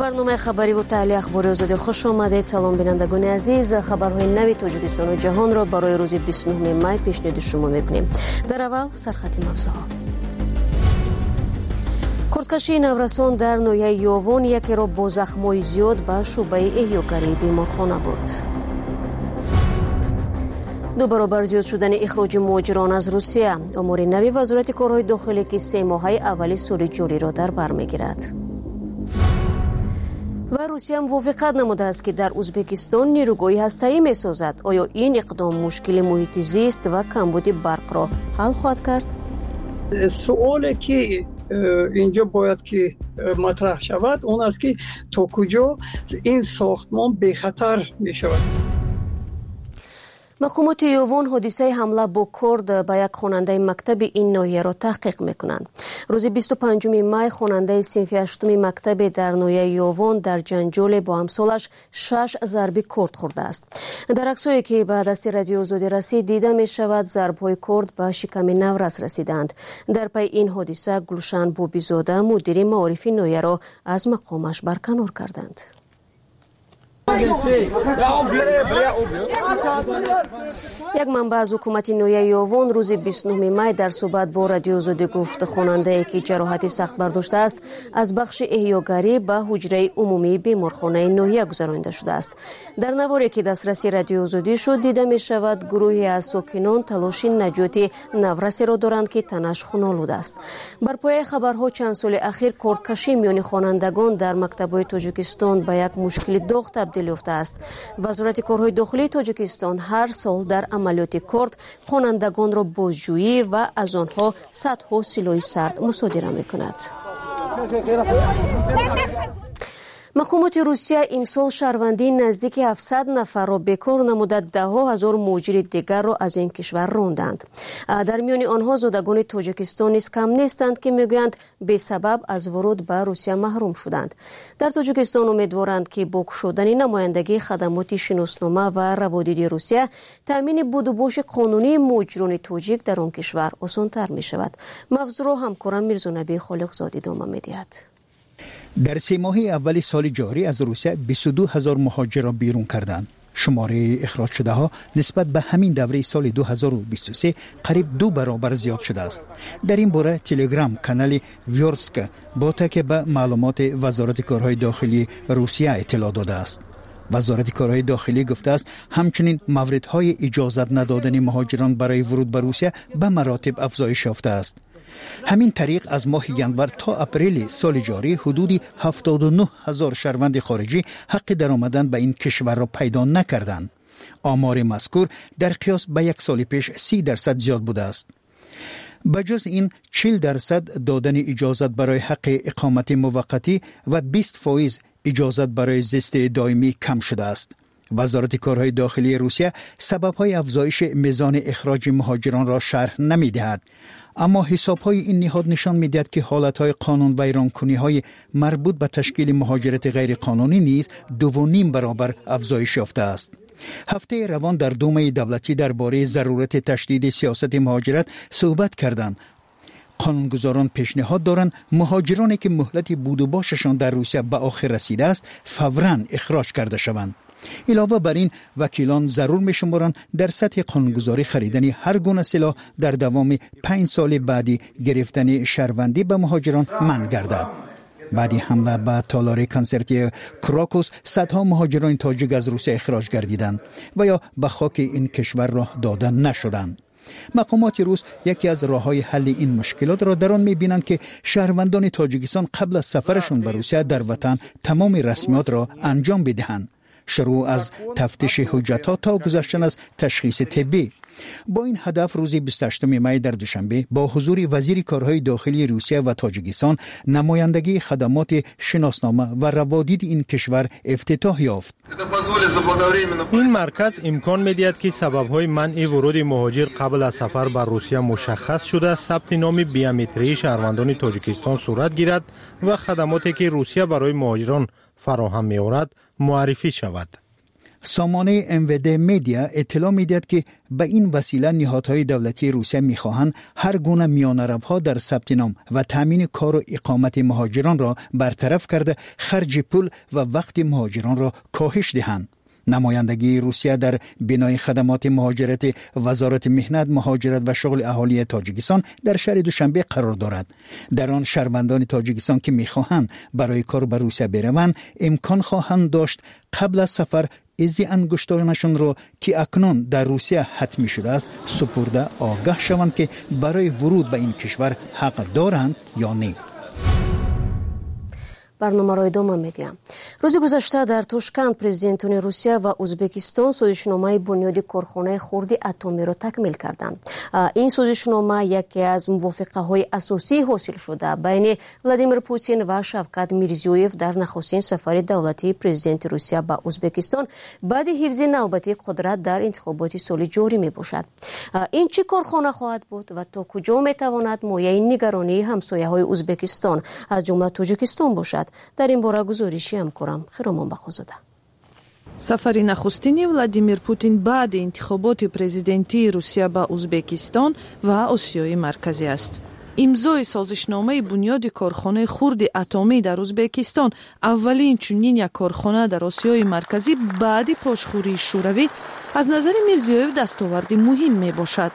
برنامه خبری و تحلیل اخباری آزادی خوش آمدید. سلام بینندگان عزیز، خبرهای نوی تاجیکستان و جهان را برای روز 29 می پیشنهاد شما میکنیم. در اول سرخط موضوعات. کردکشی نورسان در نویه یوون یکی را با زخم‌های زیاد به شعبه احیاگری بیمارخانه برد. دو برابر زیاد شدن اخراج مهاجران از روسیه. امور نوی وزارت کارهای داخلی که 3 ماهه اولی سال جاری را در بر میگیرد. و روسیه موافقت نموده است که در ازبکستان نیروگاهی هسته‌ای می‌سازد. آیا این اقدام مشکل محیط زیست و کمبود برق را حل خواهد کرد؟ سوالی که اینجا باید که مطرح شود اون است که تا کجا این ساختمان بی خطر می شود. مقامات یوون حادثه حمله با کرد به یک خواننده مکتب این ناحیه را تحقیق میکنند. روز 25 می خواننده صنف 8 مکتب در ناحیه یوون در جنجال با همسالش 6 ضربه کرد خورده است. در عکسایی که به دست رادیو آزادی رسید دیده می شود ضربهای کرد به شکم نورس رسیدند. در پی این حادثه گلشن بوبیزاده مدیر معارف ناحیه را از مقامش برکنار کردند. یک منبع از حکومت نویه یوون روز 29 می در صحبت با رادیو آزادی گفت خواننده که جراحت سخت برداشته است از بخش احیاگری به حجره عمومی بیمارخانه نویه گذرانده شده است. در نواری که دسترسی رادیو آزادی شد دیده می شود گروهی از ساکنان تلاش نجاتی نورسی را دارند که تنش خونالود است. بر پایه خبرها چند سال اخیر کردکشی میان خوانندگان در مکتب‌های تاجیکستان به یک مشکل داغ تبدیل یافته است. وزارت کارهای داخلی تاجیکستان هر سال در عملیات کرد خوانندگان را بازجویی و از آنها صدها سلاح سرد مصادره می‌کند. مقامات روسیه امسال شهروندی نزدیک 700 نفر را بیکار نموده 10,000 مهاجر دیگر را از این کشور راندند. در میان آنها زادگان تاجیکستان نیز کم نیستند که میگویند به سبب از ورود به روسیه محروم شدند. در تاجیکستان امیدوارند که با گشودن نمایندگی خدمات شناسنامه و روادیدی روسیه تامین بود و باش قانونی مهاجران تاجیک در آن کشور آسان‌تر می شود. موضوع را همکارم میرزانبی خالقزاده ادامه می‌دهد. در 3 ماه اول سال جاری از روسیه 22,000 مهاجر را بیرون کردند. شماره اخراج شده ها نسبت به همین دوره سال 2023 قریب 2 برابر زیاد شده است. در این باره تلگرام کانال ویورسک با تکیه به معلومات وزارت کارهای داخلی روسیه اطلاع داده است. وزارت کارهای داخلی گفته است همچنین موردهای اجازت ندادن مهاجران برای ورود به روسیه به مراتب افزایش یافته است. همین طریق از ماه ینور تا اپریل سال جاری حدودی 79,000 شهروند خارجی حق درآمدن به این کشور را پیدا نکردند. آمار مذکور در قیاس به 1 سال پیش 30% زیاد بوده است. بجز این 40% دادن اجازت برای حق اقامت موقتی و 20% اجازت برای زیست دائمی کم شده است. وزارت کارهای داخلی روسیه سبب‌های افزایش میزان اخراج مهاجران را شرح نمی‌دهد، اما حساب‌های این نهاد نشان می‌دهد که حالت‌های قانون ویرانکنی‌های مربوط به تشکیل مهاجرت غیر قانونی نیز 2.5 برابر افزایش یافته است. هفته روان در دومه دولتی درباره ضرورت تشدید سیاست مهاجرت صحبت کردند. قانونگذاران پیشنهاد دارند مهاجرانی که مهلت بود و باششان در روسیه به آخر رسیده است فوراً اخراج کرده شوند. علاوه بر این وکیلان ضرور می شمارند در سطح قانونگذاری خریدن هر گونه سلاح در دوام 5 سال بعدی گرفتن شهروندی به مهاجران منع گردد. بعدی حمله به تالار کنسرتی کراکوس صدها مهاجران تاجیک از روسیه اخراج گردیدند و یا به خاک این کشور راه داده نشدند. مقامات روس یکی از راه‌های حل این مشکلات را در آن می‌بینند که شهروندان تاجیکستان قبل از سفرشان به روسیه در وطن تمام رسمیات را انجام بدهند، شروع از تفتیش حجت‌ها تا گذشتن از تشخیص طبی. با این هدف روز 28 می در دوشنبه با حضور وزیر کارهای داخلی روسیه و تاجیکستان نمایندگی خدمات شناسنامه و روادید این کشور افتتاح یافت. این مرکز امکان می‌دهد که سبب‌های منع ورود مهاجر قبل از سفر به روسیه مشخص شده ثبت نام بیومتری شهروندان تاجیکستان صورت گیرد و خدماتی که روسیه برای مهاجران فراهم می‌آورد معرفی شود. سامانه MVD میدیا اطلاع میدهد که به این وسیله نهادهای دولتی روسیه میخواهند هر گونه میانه‌روها در ثبت نام و تامین کار و اقامت مهاجران را برطرف کرده خرج پول و وقت مهاجران را کاهش دهند. نمایندگی روسیه در بنای خدمات مهاجرت وزارت مهنت، مهاجرت و شغل اهالی تاجیکستان در شهر دوشنبه قرار دارد. در آن شهروندان تاجیکستان که می‌خواهند برای کار به روسیه بروند امکان خواهند داشت قبل از سفر ایزی انگشتانشان را که اکنون در روسیه حتمی شده است سپرده آگاه شوند که برای ورود به این کشور حق دارند یا نه. برنامه را ادامه میدیم. روز گذشته در توشکند پرزیدنتان روسیه و ازبکستان سازشنامه بنیاد کارخانه خرد اتمی را تکمیل کردند. این سازشنامه یکی از موافقه های اساسی حاصل شده بین ولادیمیر پوتین و شوکت میرزیویف در نخستین سفر دولتی پرزیدنت روسیه به ازبکستان بعد حفظ نوبتی قدرت در انتخابات سال جاری می باشد. این چه کارخانه خواهد بود و تا کجا می تواند مایه نگرانی همسایه های ازبکستان از جمله تاجیکستان باشد؟ در این باره گزارشی همکارم خرامان بخوزاده. سفر نخستین ولادیمیر پوتین بعد انتخابات پرزیدنتی روسیه به ازبکستان و آسیای مرکزی است. امضای سازشنامه بنیاد کارخانه خرد اتمی در ازبکستان اولین چنین یک کارخانه در آسیای مرکزی بعد پاشخوری شوروی از نظر میرزیویف دستاورد مهم می باشد.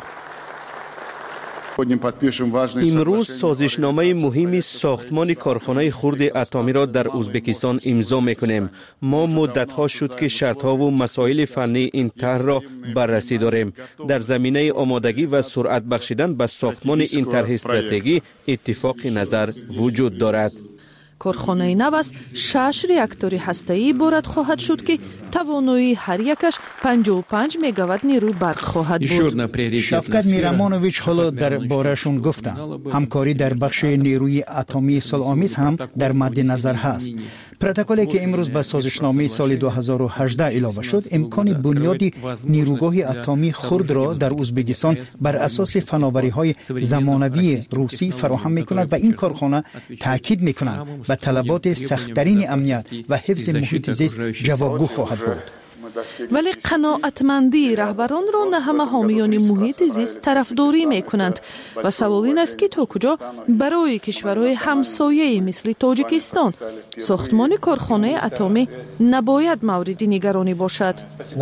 امروز سازشنامه مهمی ساختمان کارخانه خرد اتمی را در ازبکستان امضا میکنیم. ما مدت‌ها شد که شرط‌ها و مسائل فنی این طرح را بررسی داریم. در زمینه آمادگی و سرعت بخشیدن به ساختمان این طرح استراتژی اتفاق نظر وجود دارد. کارخانه نو از 6 راکتور هسته‌ای عبارت خواهد شد که توانایی هر یکش 55 مگاوات نیروی برق خواهد بود. شفقت میرامانویچ حالا در بارشون گفتند همکاری در بخش نیروی اتمی صلح‌آمیز هم در مد نظر هست. پروتکلی که امروز به سازشنامه سال 2018 علاوه شد امکان بنیاد نیروگاه اتمی خرد را در ازبکستان بر اساس فناوری‌های زمانوی روسی فراهم می‌کند و این کارخانه تاکید می‌کند به طلبات سخت‌ترین امنیت و حفظ محیط زیست جوابگو خواهد بود. ولی قناعتمندی رهبران را نه همه حامیان محیط زیست طرفداری می‌کنند و سوال این است که تا کجا برای کشورهای همسایه مثل تاجیکستان ساختمان کارخانه اتمی نباید مورد نگرانی باشد.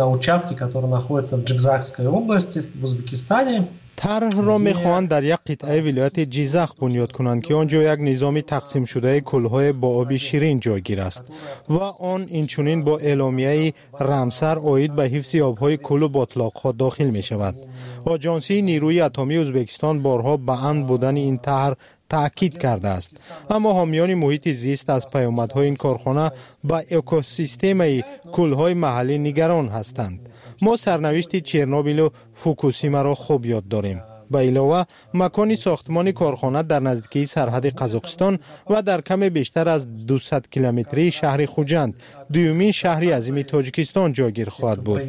طرح را می‌خواهند در یک قطعه ولایت جیزخ بنیاد کنند که آنجا یک نظام تقسیم شده کل‌های با آب شیرین جایگیر است و آن اینچنین با اعلامیه رامسر عاید به حفظ آب‌های کل و بطلاق‌ها داخل می‌شود. آژانسی نیروی اتمی ازبکستان بارها به امن بودن این طرح تأکید کرده است، اما حامیان محیط زیست از پیامدهای این کارخانه به اکوسیستم کل‌های محلی نگران هستند. ما سرنوشت چرنوبیل و فوکوشیما را خوب یاد داریم. به علاوه مکان ساختمان کارخانه در نزدیکی سرحد قزاقستان و در کم بیشتر از 200 کیلومتری شهر خوجند، دومین شهری عظیم تاجیکستان جایگیر خواهد بود.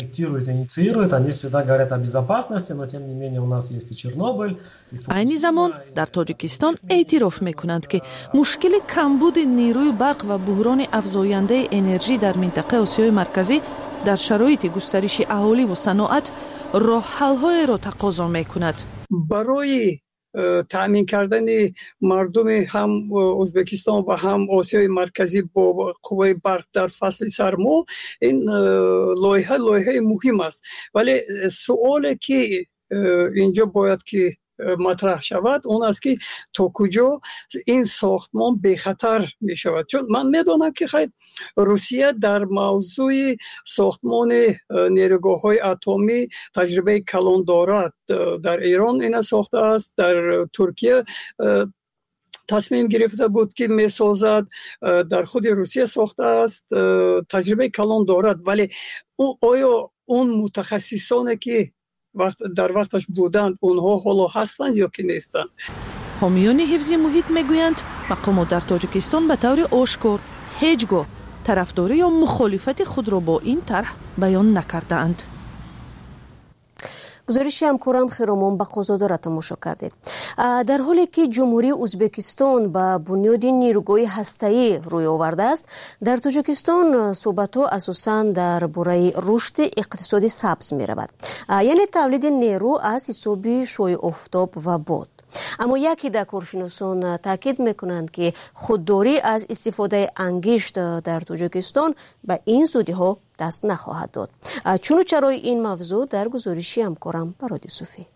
این زمان در تاجیکستان اعتراف میکنند که مشکل کمبود نیروی برق و بحران افزاینده انرژی در منطقه آسیای مرکزی در شرایط گسترش اهالی و صنعت راه حل‌های را تقاضا می‌کند. برای تامین کردن مردم هم ازبکستان و هم آسیای مرکزی با قوه برق در فصل سرما این لایحه مهم است، ولی سوالی که اینجا باید که مطرح شود اون است که تا کجا این ساختمان به خطر می شود. چون من میدونم که خیلی روسیه در موضوع ساختمان نیروگاه‌های اتمی تجربه کلان دارد. در ایران این ساخته است، در ترکیه تصمیم گرفته بود که می سازد، در خود روسیه ساخته است، تجربه کلان دارد. ولی آیا اون متخصصانی که در وقتش بودند اونها حالا هستند یا که نیستند؟ حامیان حفظ محیط میگویند مقامات در تاجیکستان به طور آشکار هیچگاه طرفداری یا مخالفت خود را با این طرح بیان نکردند. گزارش همکارم خیرامان بقازاده را تماشا کردید. در حالی که جمهوری ازبکستان با بنیاد نیروگاه هسته‌ای روی آورده است، در تاجیکستان صحبت‌ها اساساً درباره رشد اقتصادی سبز می‌رود، یعنی تولید نیرو از حساب شعاع آفتاب و باد. اما یکی در کارشناسان تاکید میکنند که خودداری از استفاده انگشت در تاجیکستان به این زودی‌ها دست نخواهد داد. چون و چرای این موضوع در گزارشی همکارم برادی صوفی.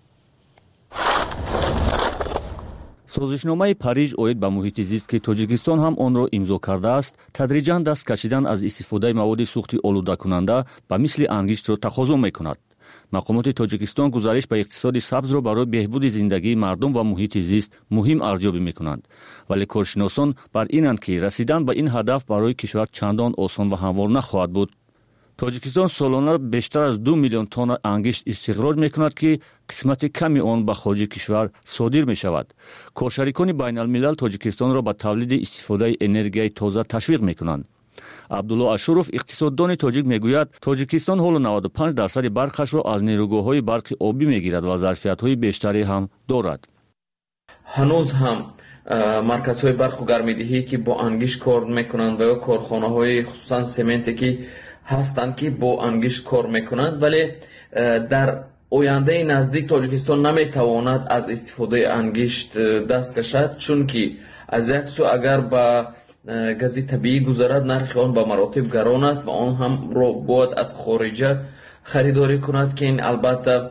سازشنامه پاریژ اوید به محیط زیست که تاجیکستان هم آن را امضا کرده است، تدریجاً دست کشیدن از استفاده مواد سوختی آلوده کننده به مثل انگشت را تقاضا میکند. مقامات تاجیکستان گزارش به اقتصاد سبز را برای بهبود زندگی مردم و محیط زیست مهم ارزیابی میکنند، ولی کارشناسان بر اینند که رسیدن به این هدف برای کشور چندان آسان و هموار نخواهد بود. تاجیکستان سالانه بیشتر از 2 میلیون تن انگشت استخراج میکند که قسمت کمی آن به خارج کشور صادر می شود. کارشریکان بین الملل تاجیکستان را به تولید استفاده انرژی تازه تشویق میکنند. عبدالله اشورов اقتصاددان تاجیک میگوید تاجیکستان حالا 95% برقش را از نیروگاه‌های برق آبی میگیرد و ظرفیت‌های بیشتری هم دارد. هنوز هم مرکزهای برق و گرمایدهی که با انگشت کار میکنند و یا کارخانه‌های خصوصا سمنتی که هستند که با انگشت کار میکنند، ولی در آینده نزدیک تاجیکستان نمیتواند از استفاده انگشت دست کشد، چون که از یک سو اگر با گاز طبیعی گذرد نرخ آن به مراتب گران است و آن هم را باید از خارجه خریداری کند که این البته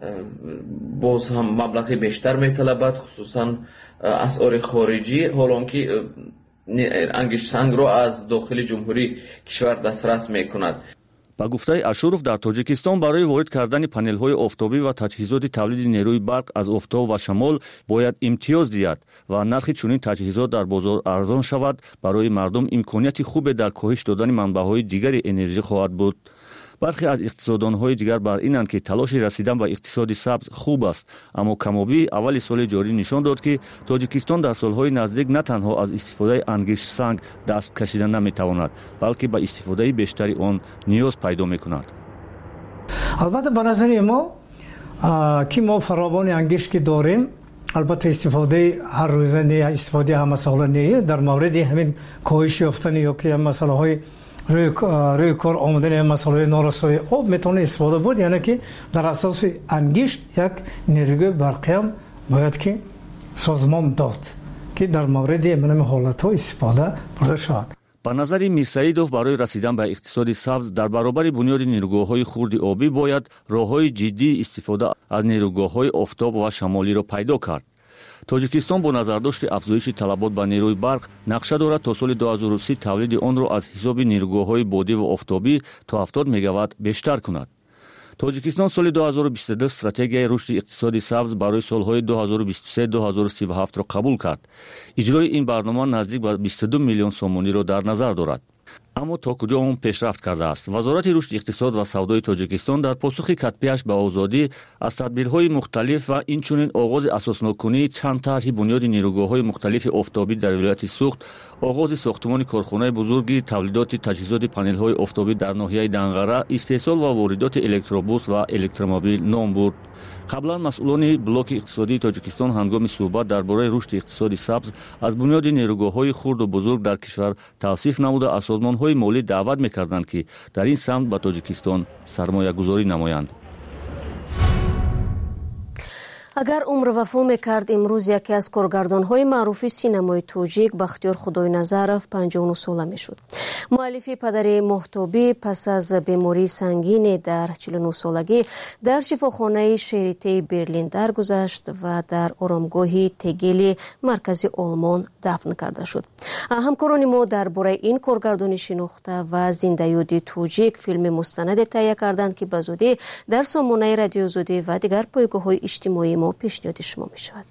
باز هم مبلغ بیشتر میطلبد، خصوصا اسعار خارجی، حالان که انگشت سنگ را از داخل جمهوری کشور دسترس میکند. با گفته اشورов در تاجیکستان برای وارد کردن پانل‌های آفتابی و تجهیزات تولید نیروی برق از آفتاب و شمال باید امتیاز دهد و نرخ چنین تجهیزات در بازار ارزان شود. برای مردم امکانیت خوب در کاهش دادن منبع‌های دیگر انرژی خواهد بود. برخی از اقتصاددان‌های دیگر بر اینند که تلاش رسیدن به اقتصاد سبز خوب است، اما کمابی اول سال جاری نشان داد که تاجیکستان در سالهای نزدیک نه تنها از استفاده انگشت سنگ دست کشیدن نمیتواند، بلکه به استفاده بیشتری آن نیاز پیدا میکند. البته به نظر ما که ما فراوان انگشت که داریم، البته استفاده هر روزه نه، استفاده همه ساله نه، در مورد همین کاهش یافتن یا که مسائل روی کار آمدن مسائل نارسایی آب میتونه استفاده بود، یعنی که در اساس انگشت یک نیروی برقی هم باید که سازمان داد که در مورد این حالت ها استفاده برده شود. به نظر میرسعیدوف برای رسیدن به اقتصاد سبز در برابر بنیاد نیروگاه‌های خرد آبی باید راه‌های جدی استفاده از نیروگاه‌های آفتاب و شمالی را پیدا کرد. تاجیکستان با نظرداشت افزایش طلبات به نیروی برق نقشه دارد تا سال 2030 تولید آن را از حساب نیروگاه‌های بادی و آفتابی تا 70 مگاوات بیشتر کند. تاجیکستان سال 2022 استراتژی رشد اقتصادی سبز برای سالهای 2023-2037 را قبول کرد. اجرای این برنامه نزدیک به 22 میلیون سومانی را در نظر دارد. اما تا کجا اون پیشرفت کرده است؟ وزارت رشد اقتصاد و سودای تاجیکستان در پاسخ کتبیش به آزادی از تدبیرهای مختلف و اینچنین آغاز اساسناکنی چند طرح بنیاد نیروگاه‌های مختلف آفتابی در ولایت سوخت، آغاز ساختمان کارخانه بزرگی تولیدات تجهیزات پانل‌های آفتابی در ناحیه دنغره، استحصال و واردات الکتروبوس و الکترومبیل نام برد. قبلا مسئولان بلوک اقتصادی تاجیکستان هنگام صحبت درباره رشد اقتصادی سبز از بنیاد نیروگاه‌های خرد و بزرگ در کشور توصیف نموده از سازمان‌های مالی دعوت می‌کردند که در این سمت به تاجیکستان سرمایه‌گذاری نمایند. اگر عمر وفا میکرد امروز یکی از کارگردان‌های معروف سینمای تاجیک بختیار خدای نظرов 59 ساله میشد. مؤلف پدر محتابی پس از بیماری سنگین در 49 سالگی در شفاخانه شریته برلین درگذشت و در آرامگاه تگیل مرکزی آلمان دفن کرده شد. همکاران ما درباره این کارگردان شناخته و زنده یاد تاجیک فیلم مستند تهیه کردند که بزودی در سامانه رادیو زودی و دیگر پایگاه‌های اجتماعی ما پیشنهاد شما می شود.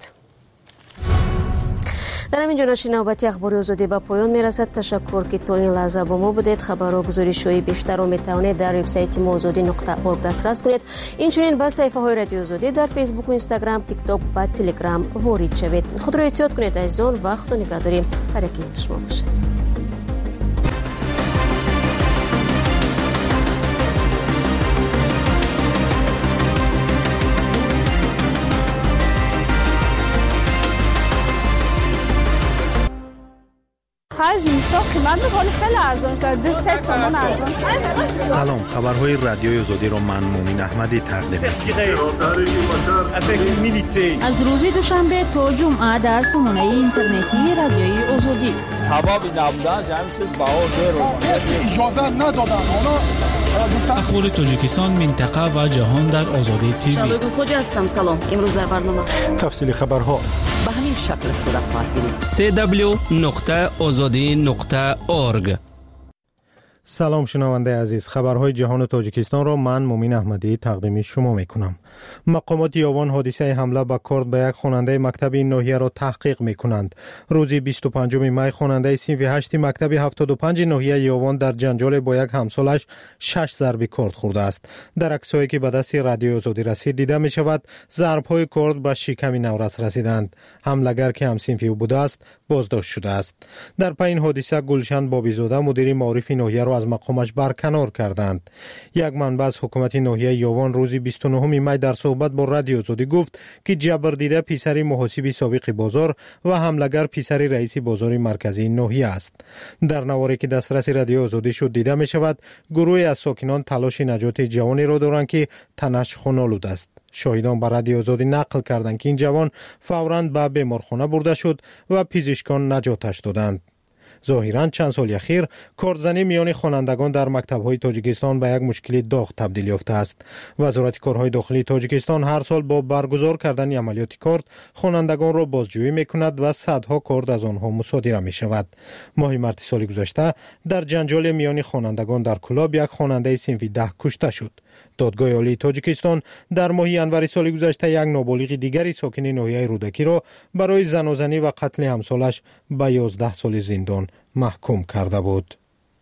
در همین جا نشر نوبتی اخبار آزادی به پایان می رسد. تشکر که تا این لحظه با ما بودید. خبر و گزارش‌های بیشتر را می توانید در وبسایت ما azadi.org دسترس کنید. اینچنین به صفحه های رادیو آزادی در فیسبوک و اینستاگرام، تیک تاک و تلگرام وارد شوید. خود را احتیاط کنید عزیزان. وقت و نگهداری برای شما باشد. قیمت خیلی ارزان شده 3 تومان ارزان شده. سلام، خبرهای رادیوی آزادی را من مومین احمدی تقدیم می‌کنم. از روز دوشنبه تا جمعه در سامانه اینترنتی رادیوی آزادی. ثوابی نبودن همین چیز اجازه ندادن. اخبار تاجیکستان، منطقه و جهان در آزادی تیوی. شادو خوجا هستم. سلام. امروز در برنامه تفصیل خبرها به همین شکل صورت خواهد گرفت. www.azadi.org. سلام شنونده عزیز، خبرهای جهان تاجیکستان را من مومین احمدی تقدیم شما میکنم. مقامات یاوان حادثه حمله به کرد به یک خواننده مکتب این ناحیه را تحقیق میکنند. روز 25 می خواننده صنف 8 مکتب 75 ناحیه یاوان در جنجال با یک همسالش 6 ضرب کرد خورده است. در عکسایی که به دست رادیو آزادی رسید دیده می شود ضربهای کرد به شکم نورس رسیدند. حمله‌گر که هم صنفی بوده است بازداشت شده است. در پایین حادثه گلشن بابیزاده مدیر معارف ناحیه را از مقامش برکنار کردند. یک منبع از حکومت ناحیه یاوان روز 29 می در صحبت با رادیو آزادی گفت که جبردیده پسر محاسب سابق بازار و حمله‌گر پسر رئیس بازار مرکزی ناحیه است. در نواری که دسترس رادیو آزادی شد دیده می شود گروهی از ساکنان تلاش نجات جوانی را دارند که تنش خونالود است. شاهدان به رادیو آزادی نقل کردند که این جوان فوراً به بیمارخانه برده شد و پزشکان نجاتش دادند. ظاهراً چند سال اخیر کارزنی میان خوانندگان در مکتب‌های تاجیکستان به یک مشکل داغ تبدیل یافته است. وزارت کارهای داخلی تاجیکستان هر سال با برگزار کردن عملیات کارد خوانندگان را بازجویی می‌کند و صدها کارد از آنها مصادره می‌شود. ماه مارس سال گذشته در جنجال میان خوانندگان در کلاب یک خواننده صنف 10 کشته شد. دادگاه عالی تاجیکستان در ماه ینور سال گذشته یک نابالغ دیگری ساکن ناحیه رودکی را برای زنازنی و قتل همسالش به 11 سال زندان محکوم کرده بود.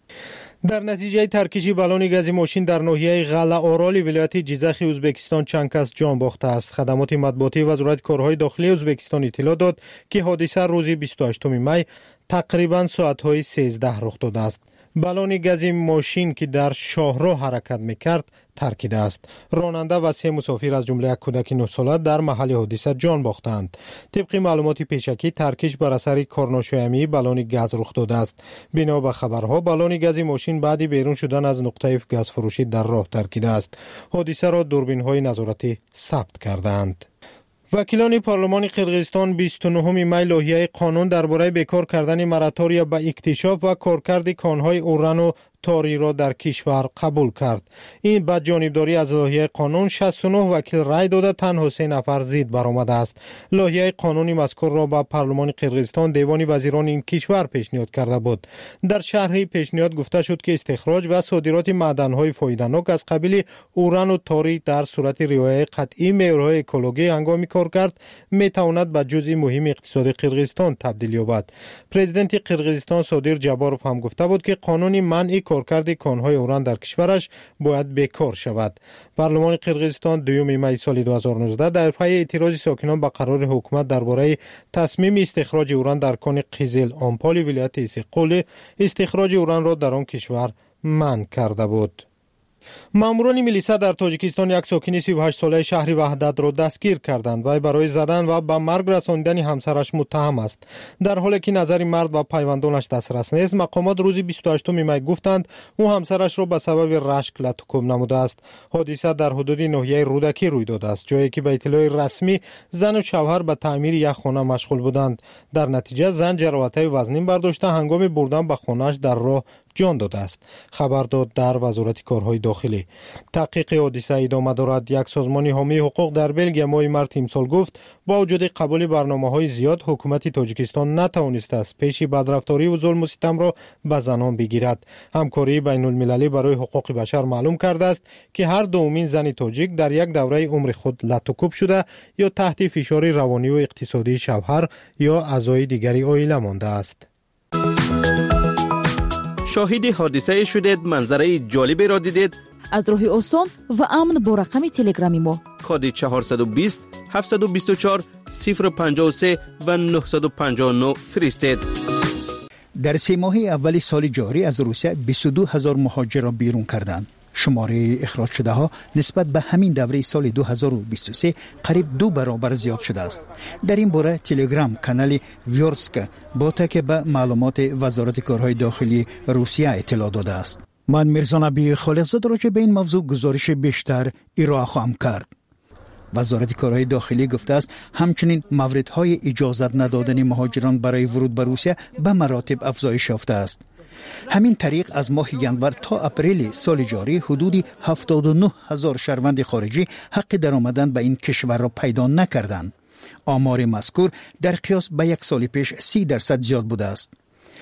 در نتیجه ترکشی بالون گازی ماشین در ناحیه غله آرالی ولایت جیزخ ازبکستان چند کس جان باخته است. خدمات مطبوعاتی وزارت کارهای داخلی ازبکستان اطلاع داد که حادثه روز 28 می تقریبا ساعت‌های 13 رخ داده است. بالون گازی ماشین که در شاهراه حرکت می‌کرد ترکیده است. راننده و 3 مسافر از جمله یک کودک 9 ساله در محل حادثه جان باختند. طبق معلومات پیشکی ترکش بر اثر کارناشایمی بالون گاز رخ داده است. بنا به خبرها بالون گازی ماشین بعد بیرون شدن از نقطه گاز فروشی در راه ترکیده است. حادثه را دوربین‌های نظارتی ثبت کردند. وکیلان پارلمان قرقیزستان 29 می لایحه قانون درباره بیکار کردن مراتوریا به اکتشاف و کارکرد کانهای اوران و تاری را در کشور قبول کرد. این با جانبداری از لایحه قانون 69 وکیل رای داده، تنها 3 نفر ضد برآمده است. لایحه قانونی مذکور را به پارلمان قرقیزستان دیوان وزیران این کشور پیشنهاد کرده بود. در شرح پیشنهاد گفته شد که استخراج و صادرات معدن‌های فایده‌ناک از قبیل اوران و تاری در صورت رعایت قطعی معیارهای اکولوژی هنگام کارکرد میتواند به جزء مهم اقتصاد قرقیزستان تبدیل یابد. پرزیدنت قرقیزستان صادر جباروف هم گفته بود که قانون منع کارکرد کانهای اوران در کشورش باید بیکار شود. پارلمان قرقیزستان 2 می سال 2019 در پی اعتراض ساکنان به قرار حکومت درباره تصمیم استخراج اوران در کان قزل آمپال ولایت اسقول استخراج اوران را در آن کشور منع کرده بود. ماموران ملیسا در تاجیکستان یک ساکن 38 ساله شهر وحدت را دستگیر کردند و برای زدن و به مرگ رساندن همسرش متهم است. در حالی که نظر مرد و پیوندانش دسترس نیست، مقامات روز 28 می گفتند او همسرش را به سبب رشک لطکوب نموده است. حادثه در حدود ناحیه رودکی روی داده است، جایی که به اطلاع رسمی زن و شوهر به تعمیر یک خانه مشغول بودند. در نتیجه زن جراحت‌های وزنین برداشته هنگام بردن به خانه‌اش در راه جان داده است. خبر داد در وزارت کارهای داخلی. تحقیق حادثه ادامه دارد. یک سازمان حامی حقوق در بلژیم ماه مارس امسال گفت با وجود قبول برنامه‌های زیاد حکومت تاجیکستان نتوانسته است پیش بدرفتاری و ظلم و ستم را به زنان بگیرد. همکاری بین‌المللی برای حقوق بشر معلوم کرده است که هر دومین زن تاجیک در یک دوره عمر خود لطوکوب شده یا تحت فشار روانی و اقتصادی شوهر یا اعضای دیگری عائله مانده است. شاهد حادثه شدید، منظره جالبی را دیدید؟ از راه آسان و امن با رقم تلگرامی ما کد 420 724 053 و 959 فرستید. در 3 ماه اول سال جاری از روسیه 22,000 مهاجر را بیرون کردند. شماره اخراج شده ها نسبت به همین دوره سال 2023 قریب 2 برابر زیاد شده است. در این باره تلگرام کانال ویورسک با تکیه به معلومات وزارت کارهای داخلی روسیه اطلاع داده است. من میرزا نبی خالقزاده راجع به این موضوع گزارش بیشتر ارائه خواهم کرد. وزارت کارهای داخلی گفته است همچنین موردهای اجازت ندادن مهاجران برای ورود به روسیه به مراتب افزایش یافته است. همین طریق از ماه ینور تا اپریل سال جاری حدودی 79,000 شهروند خارجی حق درآمدن به این کشور را پیدا نکردند. آمار مذکور در قیاس به یک سال پیش 30% زیاد بوده است.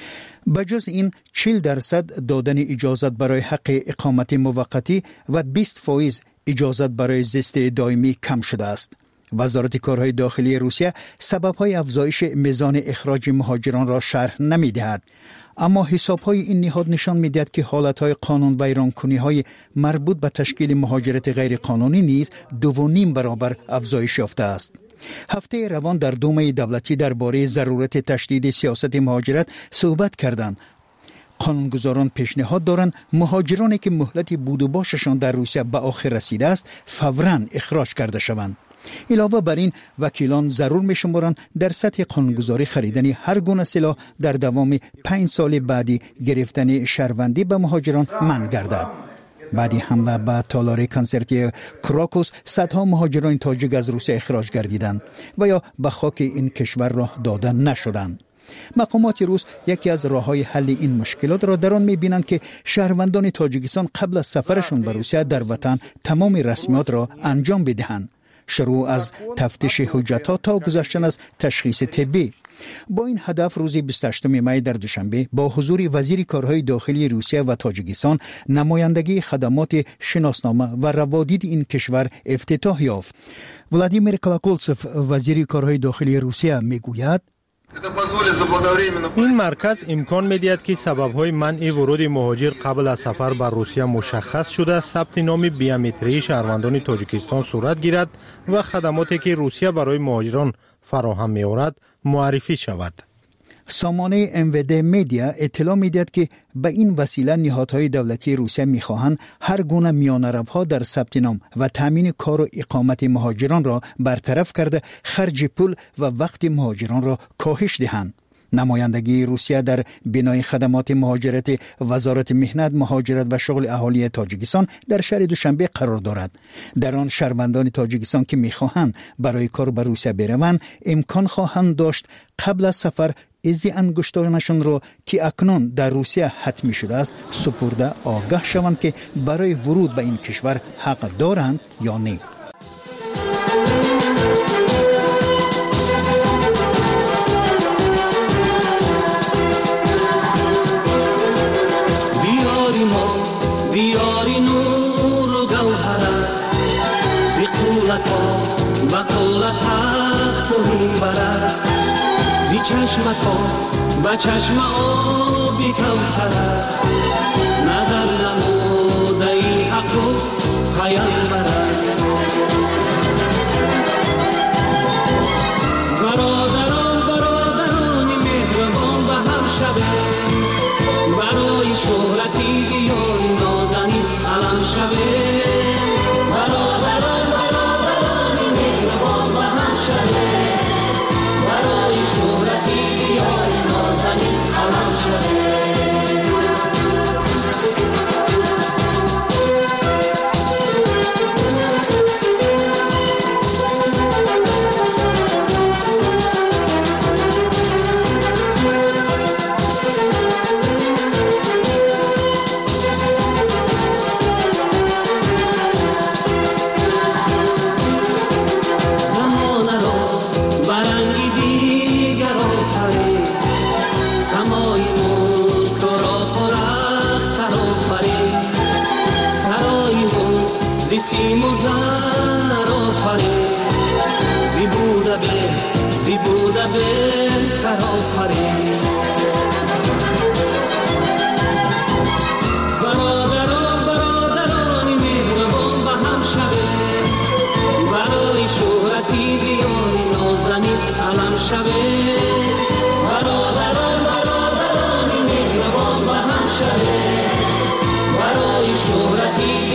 بجز این 40% دادن اجازت برای حق اقامت موقتی و 20% اجازت برای زیست دائمی کم شده است. وزارت کارهای داخلی روسیه سبب‌های افزایش میزان اخراج مهاجران را شرح نمی‌دهد، اما حساب‌های این نهاد نشان می‌دهد که حالت‌های قانون ویران‌کنی‌های مربوط به تشکیل مهاجرت غیر قانونی نیز 2.5 برابر افزایش یافته است. هفته روان در دومه دولتی درباره ضرورت تشدید سیاست مهاجرت صحبت کردند. قانونگذاران پیشنهاد دارند مهاجرانی که مهلت بود و باششان در روسیه به آخر رسیده است فوراً اخراج کرده شوند. علاوه بر این وکیلان ضرور می‌شمارند در سطح قانونگذاری خریدن هر گونه سلاح در دوام 5 سال بعدی گرفتن شهروندی به مهاجران منع گردد. بعدی حمله به تالار کنسرتی کراکوس صدها مهاجران تاجیک از روسیه اخراج گردیدند و یا به خاک این کشور راه داده نشدند. مقامات روس یکی از راه‌های حل این مشکلات را در آن می‌بینند که شهروندان تاجیکستان قبل از سفرشان به روسیه در وطن تمام رسمیات را انجام بدهند، شروع از تفتیش حجت‌ها تا گذشتن از تشخیص طبی. با این هدف روز 28 می در دوشنبه با حضور وزیر کارهای داخلی روسیه و تاجیکستان نمایندگی خدمات شناسنامه و روادید این کشور افتتاح یافت. ولادیمیر کلاکولتسوف وزیر کارهای داخلی روسیه میگوید این مرکز امکان می‌دهد که سبب‌های منع ورود مهاجر قبل از سفر به روسیه مشخص شده ثبت نام بیومتری شهروندان تاجیکستان صورت گیرد و خدماتی که روسیه برای مهاجران فراهم می‌آورد معرفی شود. سامانه MVD میدیا اطلاع می‌دهد که به این وسیله نهادهای دولتی روسیه می‌خواهند هر گونه میانه‌روها در ثبت نام و تامین کار و اقامت مهاجران را برطرف کرده خرج پول و وقت مهاجران را کاهش دهند. نمایندگی روسیه در بنای خدمات مهاجرت وزارت مهنت، مهاجرت و شغل اهالی تاجیکستان در شهر دوشنبه قرار دارد. در آن شهروندان تاجیکستان که می‌خواهند برای کار به روسیه بروند امکان خواهند داشت قبل از سفر ازی انگشتانشان را که اکنون در روسیه حتمی شده است سپرده آگاه شوند که برای ورود به این کشور حق دارند یا نه. دیاری نور و گوهر است زی قولتا و قولت حق و منبر است زی چشمتا و چشم آبی کوثر است نظر نموده ای حق و پیامبر است. برادران مهربان به هم شبه برای شهرتی دیاری نازنین علم شبه. برادران مهربان به هم شبه برای شهرتی دیاری نازنین علم شبه. سیم و زر آفرین زی بوده بهتر آفرین. برادران مهربان به هم شبه برای شهرتی دیاری نازنین علم شبه. برادران مهربان به هم شبه برای شهرتی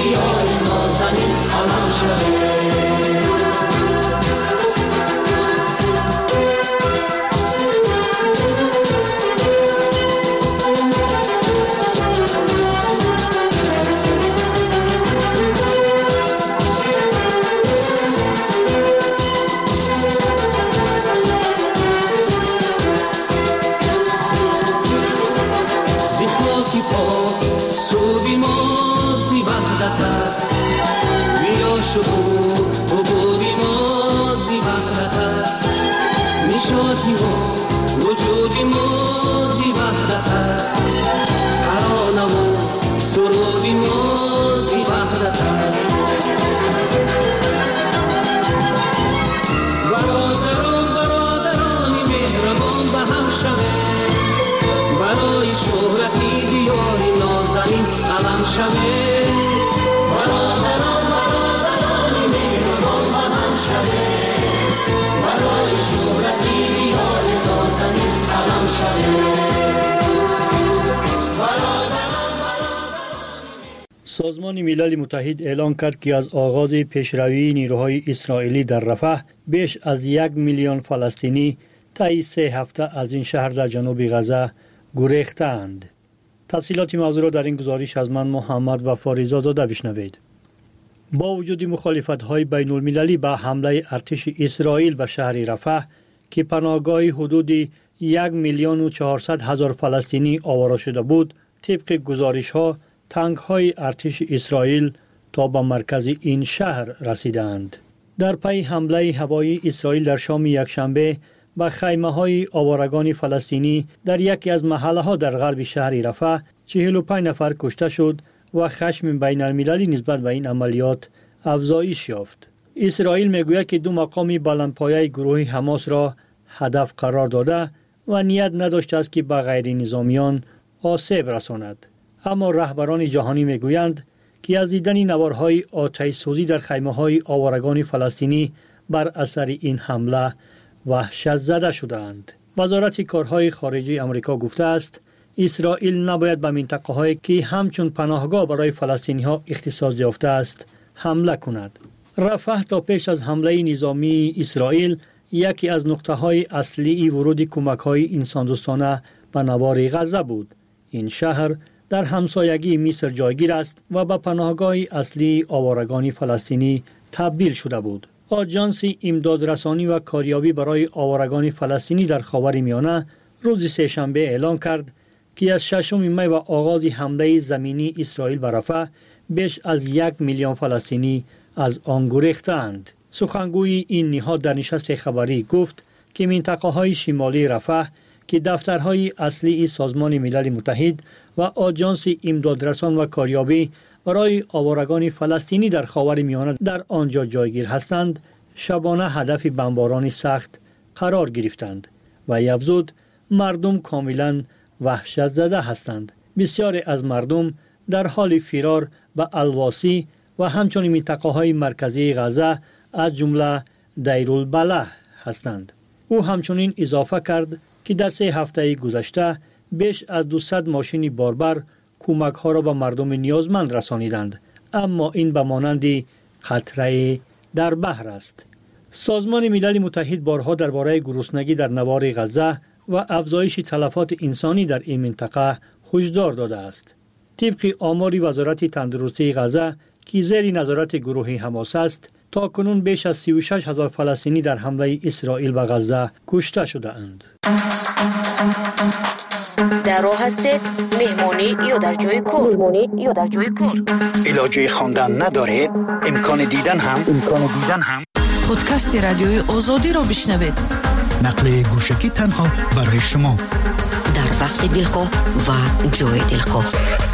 سازمان ملل متحد اعلام کرد که از آغاز پیشروی نیروهای اسرائیلی در رفح بیش از 1 میلیون فلسطینی طی 3 هفته از این شهر در جنوب غزه گریختند. تفصیلات موضوع را در این گزارش از من محمد وفاریزا زاده بشنوید. با وجود مخالفت‌های بین المللی به حمله ارتش اسرائیل به شهر رفح که پناهگاه حدود 1,400,000 فلسطینی آواره شده بود، طبق گزارش‌ها تانک‌های ارتش اسرائیل تا به مرکز این شهر رسیدند. در پی حمله هوایی اسرائیل در شام یکشنبه به خیمه‌های آوارگان فلسطینی در یکی از محله‌ها در غرب شهر رفح 45 نفر کشته شد و خشم بین المللی نسبت به این عملیات افزایش یافت. اسرائیل میگوید که 2 مقام بلندپایه گروه حماس را هدف قرار داده و نیت نداشته است که به غیر نظامیان آسیب رساند. اما رهبران جهانی میگویند که از دیدن نوارهای آتش سوزی در خیمه‌های آوارگان فلسطینی بر اثر این حمله وحشت زده شدند. وزارت کارهای خارجه آمریکا گفته است اسرائیل نباید به منطقه‌هایی که همچون پناهگاه برای فلسطینی‌ها اختصاص یافته است حمله کند. رفح تا پیش از حمله نظامی اسرائیل یکی از نقطه‌های اصلی ورود کمک‌های انسان‌دوستانه به نوار غزه بود. این شهر در همسایگی مصر جایگیر است و به پناهگاه اصلی آوارگان فلسطینی تبدیل شده بود. آژانس امدادرسانی و کاریابی برای آوارگان فلسطینی در خاورمیانه روز سه‌شنبه اعلام کرد که از 6 می و آغاز حمله زمینی اسرائیل به رفح بیش از 1 میلیون فلسطینی از آن گریختند. سخنگوی این نهاد در نشست خبری گفت که منطقه‌های شمالی رفح که دفترهای اصلی سازمان ملل متحد و آژانس امدادرسان و کاریابی برای آوارگان فلسطینی در خاورمیانه در آنجا جایگیر هستند، شبانه هدف بمباران سخت قرار گرفتند و افزود مردم کاملا وحشت زده هستند. بسیاری از مردم در حال فرار به الواسی و همچنین منطقه‌های مرکزی غزه از جمله دیرالبلح هستند. او همچنین اضافه کرد که در 3 هفته گذشته بیش از 200 ماشین باربر کمک‌ها را به مردم نیازمند رسانیدند، اما این به مانند قطره در بحر است. سازمان ملل متحد بارها درباره گرسنگی در نوار غزه و افزایش تلفات انسانی در این منطقه هشدار داده است. طبق آمار وزارت تندرستی غزه که زیر نظارت گروه حماس است، تا کنون بیش از 36,000 فلسطینی در حمله اسرائیل به غزه کشته شده اند. در راه هستید مهمانی یا در جای کار علاج خواندن ندارید، امکان دیدن هم پادکست رادیوی آزادی را بشنوید. نقل گوشکی تنها برای شما در وقت دلخواه و جای دلخواه.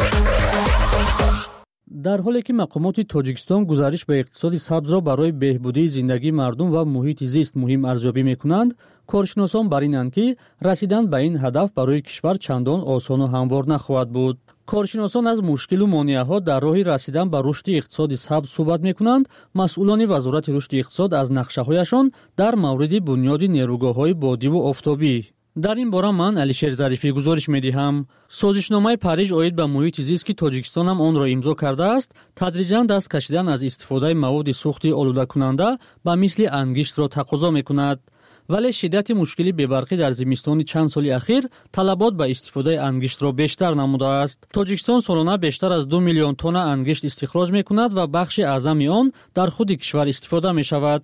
در حالی که مقامات تاجیکستان گزارش به اقتصاد سبز را برای بهبودی زندگی مردم و محیط زیست مهم ارزیابی می‌کنند، کارشناسان بر اینند که رسیدن به این هدف برای کشور چندان آسان و هموار نخواهد بود. کارشناسان از مشکل و مانع‌ها در راه رسیدن به رشد اقتصاد سبز صحبت می‌کنند. مسئولان وزارت رشد اقتصاد از نقشه‌هایشان در مورد بنیاد نیروگاه‌های بادی و آفتابی. در این باره من علیشیر ظریفی گزارش می‌دهم. سازشنامه پاریژ اوید به محیط زیست که تاجیکستان هم آن را امضا کرده است، تدریجاً دست کشیدن از استفاده مواد سوخت آلوده کننده به مثل انگشت را تقاضا می‌کند. ولی شدت مشکلی بی‌برقی در زمستان چند سال اخیر طلبات به استفاده انگشت را بیشتر نموده است. تاجیکستان سالانه بیشتر از 2 میلیون تن انگشت استخراج می‌کند و بخش اعظم آن در خود کشور استفاده می‌شود.